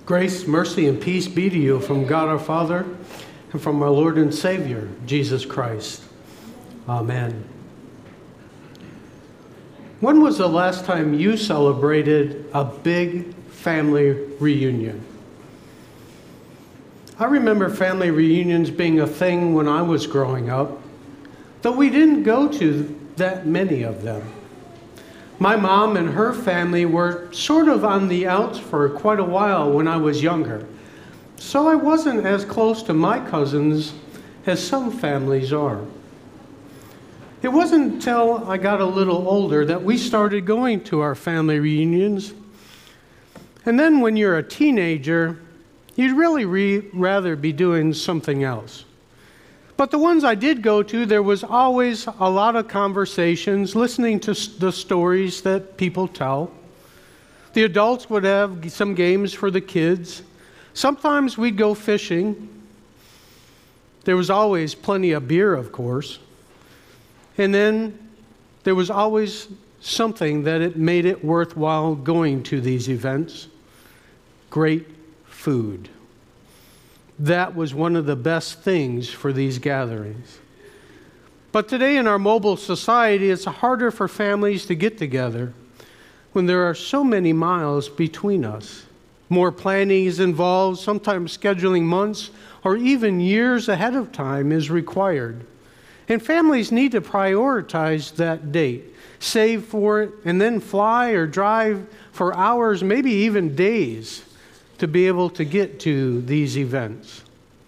Grace, mercy, and peace be to you from God our Father and from our Lord and Savior, Jesus Christ. Amen. When was the last time you celebrated a big family reunion? I remember family reunions being a thing when I was growing up, though we didn't go to that many of them. My mom and her family were sort of on the outs for quite a while when I was younger, so I wasn't as close to my cousins as some families are. It wasn't until I got a little older that we started going to our family reunions. And then when you're a teenager, you'd really rather be doing something else. But the ones I did go to, there was always a lot of conversations, listening to the stories that people tell. The adults would have some games for the kids. Sometimes we'd go fishing. There was always plenty of beer, of course. And then there was always something that it made it worthwhile going to these events. Great food. That was one of the best things for these gatherings. But today in our mobile society, it's harder for families to get together when there are so many miles between us. More planning is involved, sometimes scheduling months or even years ahead of time is required. And families need to prioritize that date, save for it, and then fly or drive for hours, maybe even days, to be able to get to these events.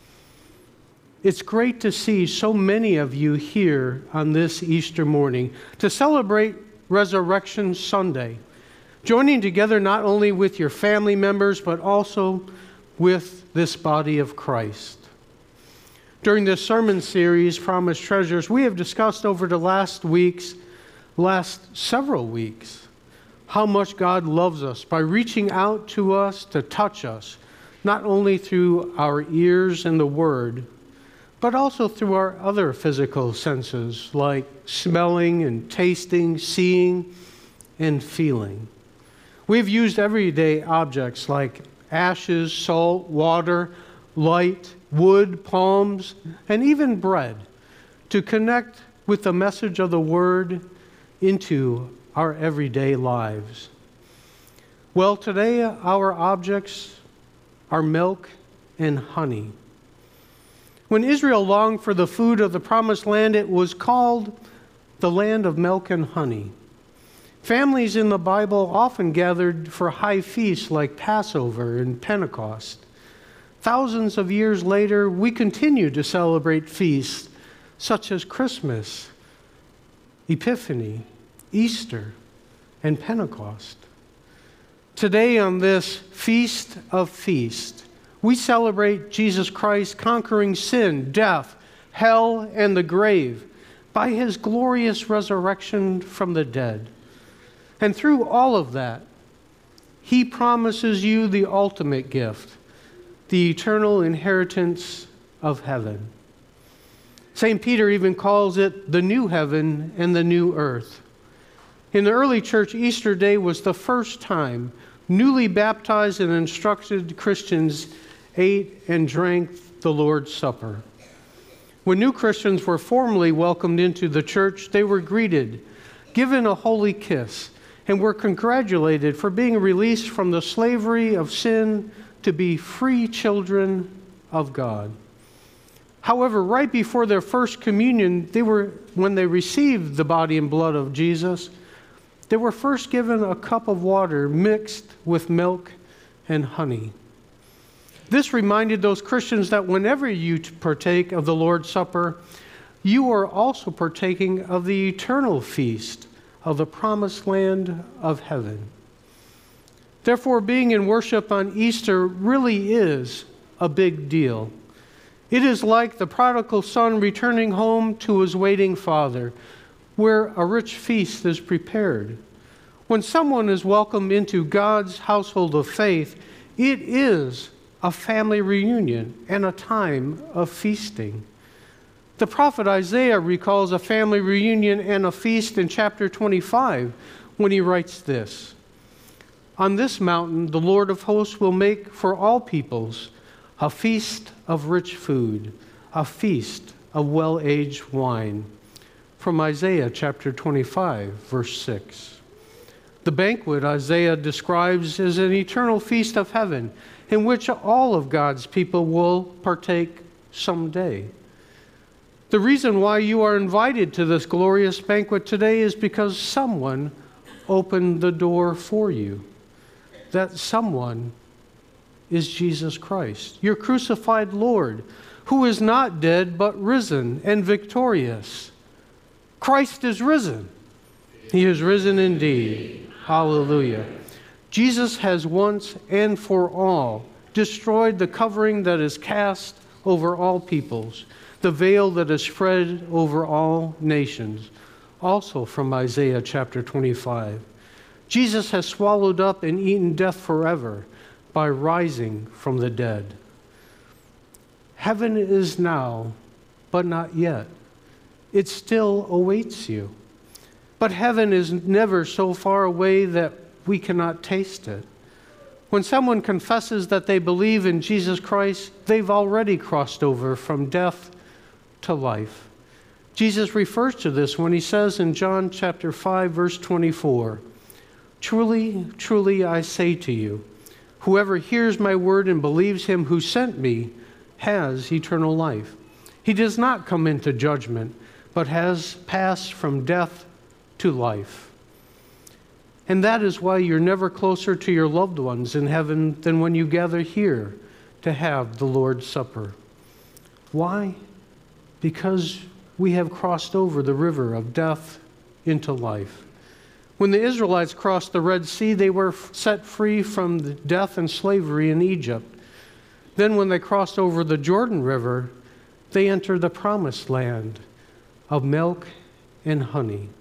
It's great to see so many of you here on this Easter morning to celebrate Resurrection Sunday, joining together not only with your family members, but also with this body of Christ. During this sermon series, Promised Treasures, we have discussed over the last several weeks, how much God loves us by reaching out to us to touch us, not only through our ears and the Word, but also through our other physical senses like smelling and tasting, seeing, and feeling. We've used everyday objects like ashes, salt, water, light, wood, palms, and even bread to connect with the message of the Word into our everyday lives. Well, today our objects are milk and honey. When Israel longed for the food of the Promised Land, it was called the land of milk and honey. Families in the Bible often gathered for high feasts like Passover and Pentecost. Thousands of years later, we continue to celebrate feasts such as Christmas, Epiphany, Easter, and Pentecost. Today, on this Feast of Feasts, we celebrate Jesus Christ conquering sin, death, hell, and the grave by his glorious resurrection from the dead. And through all of that, he promises you the ultimate gift, the eternal inheritance of heaven. St. Peter even calls it the new heaven and the new earth. In the early church, Easter Day was the first time newly baptized and instructed Christians ate and drank the Lord's Supper. When new Christians were formally welcomed into the church, they were greeted, given a holy kiss, and were congratulated for being released from the slavery of sin to be free children of God. However, right before their first communion, when they received the body and blood of Jesus, they were first given a cup of water mixed with milk and honey. This reminded those Christians that whenever you partake of the Lord's Supper, you are also partaking of the eternal feast of the promised land of heaven. Therefore, being in worship on Easter really is a big deal. It is like the prodigal son returning home to his waiting father, where a rich feast is prepared. When someone is welcomed into God's household of faith, it is a family reunion and a time of feasting. The prophet Isaiah recalls a family reunion and a feast in chapter 25 when he writes this: On this mountain, the Lord of hosts will make for all peoples a feast of rich food, a feast of well-aged wine. From Isaiah chapter 25, verse 6. The banquet Isaiah describes as an eternal feast of heaven in which all of God's people will partake someday. The reason why you are invited to this glorious banquet today is because someone opened the door for you. That someone is Jesus Christ, your crucified Lord, who is not dead but risen and victorious. Christ is risen. He is risen indeed. Hallelujah. Jesus has once and for all destroyed the covering that is cast over all peoples, the veil that is spread over all nations. Also from Isaiah chapter 25. Jesus has swallowed up and eaten death forever by rising from the dead. Heaven is now, but not yet. It still awaits you. But heaven is never so far away that we cannot taste it. When someone confesses that they believe in Jesus Christ, they've already crossed over from death to life. Jesus refers to this when he says in John chapter 5, verse 24, "Truly, truly, I say to you, whoever hears my word and believes him who sent me has eternal life. He does not come into judgment, but has passed from death to life." And that is why you're never closer to your loved ones in heaven than when you gather here to have the Lord's Supper. Why? Because we have crossed over the river of death into life. When the Israelites crossed the Red Sea, they were set free from the death and slavery in Egypt. Then when they crossed over the Jordan River, they entered the promised land of milk and honey.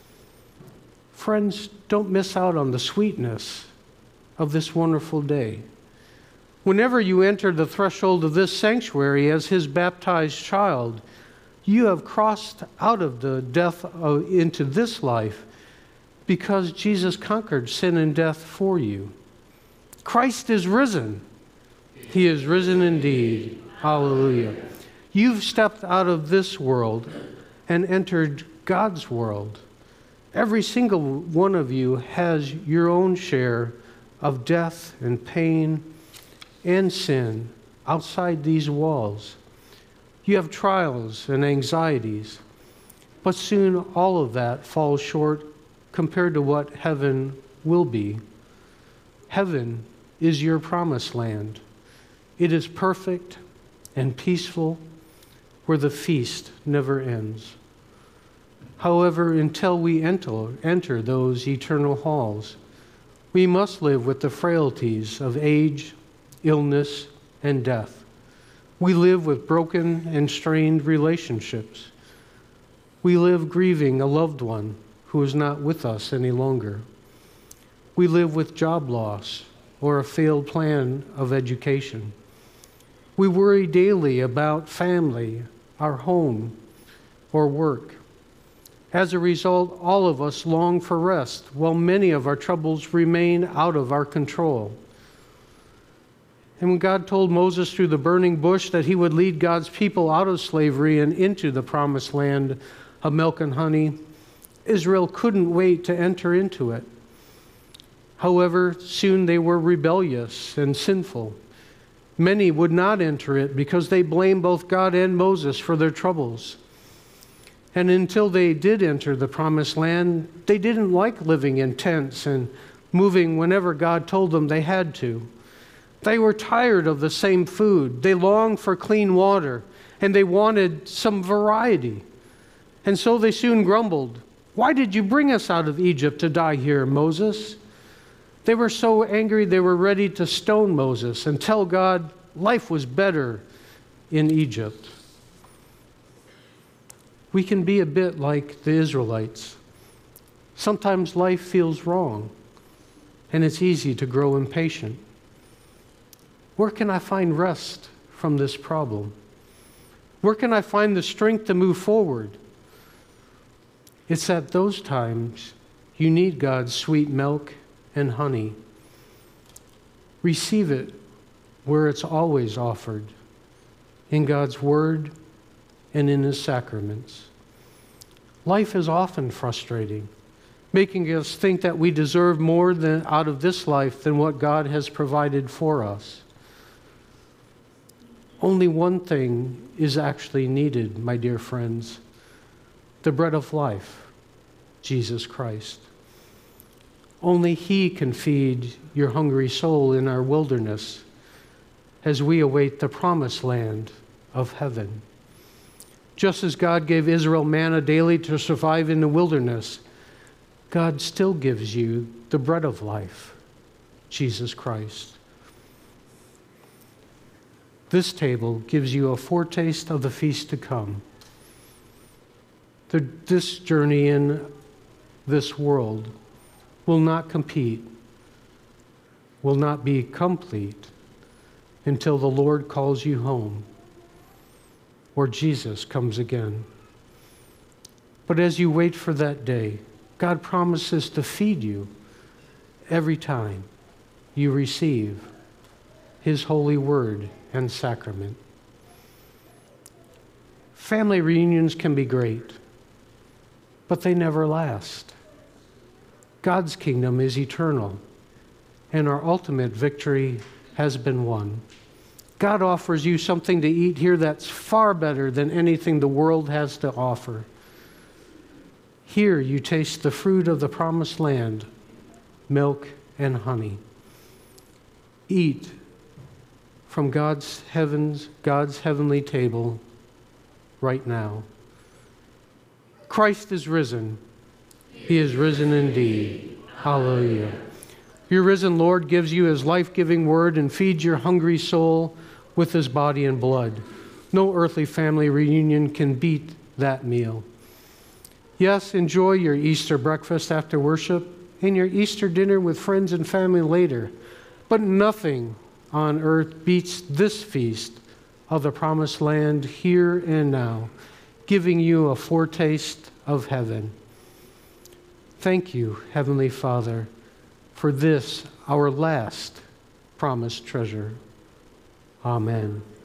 Friends, don't miss out on the sweetness of this wonderful day. Whenever you enter the threshold of this sanctuary as his baptized child, you have crossed out of the death into this life because Jesus conquered sin and death for you. Christ is risen. He is risen indeed. Hallelujah. You've stepped out of this world and entered God's world. Every single one of you has your own share of death and pain and sin outside these walls. You have trials and anxieties, but soon all of that falls short compared to what heaven will be. Heaven is your promised land. It is perfect and peaceful, where the feast never ends. However, until we enter those eternal halls, we must live with the frailties of age, illness, and death. We live with broken and strained relationships. We live grieving a loved one who is not with us any longer. We live with job loss or a failed plan of education. We worry daily about family, our home, or work. As a result, all of us long for rest, while many of our troubles remain out of our control. And when God told Moses through the burning bush that he would lead God's people out of slavery and into the promised land of milk and honey, Israel couldn't wait to enter into it. However, soon they were rebellious and sinful. Many would not enter it because they blamed both God and Moses for their troubles. And until they did enter the promised land, they didn't like living in tents and moving whenever God told them they had to. They were tired of the same food. They longed for clean water, and they wanted some variety. And so they soon grumbled, "Why did you bring us out of Egypt to die here, Moses?" They were so angry they were ready to stone Moses and tell God life was better in Egypt. We can be a bit like the Israelites. Sometimes life feels wrong, and it's easy to grow impatient. Where can I find rest from this problem? Where can I find the strength to move forward? It's at those times you need God's sweet milk and honey. Receive it where it's always offered, in God's Word and in His sacraments. Life is often frustrating, making us think that we deserve more out of this life than what God has provided for us. Only one thing is actually needed, my dear friends: the bread of life, Jesus Christ. Only He can feed your hungry soul in our wilderness as we await the promised land of heaven. Just as God gave Israel manna daily to survive in the wilderness, God still gives you the bread of life, Jesus Christ. This table gives you a foretaste of the feast to come. This journey in this world will not compete, will not be complete until the Lord calls you home or Jesus comes again. But as you wait for that day, God promises to feed you every time you receive His holy word and sacrament. Family reunions can be great, but they never last. God's kingdom is eternal, and our ultimate victory has been won. God offers you something to eat here that's far better than anything the world has to offer. Here you taste the fruit of the promised land, milk and honey. Eat from God's heavenly table right now. Christ is risen. He is risen indeed. Hallelujah. Your risen Lord gives you His life-giving word and feeds your hungry soul with His body and blood. No earthly family reunion can beat that meal. Yes, enjoy your Easter breakfast after worship and your Easter dinner with friends and family later, but nothing on earth beats this feast of the promised land here and now, giving you a foretaste of heaven. Thank you, Heavenly Father, for this, our last promised treasure. Amen.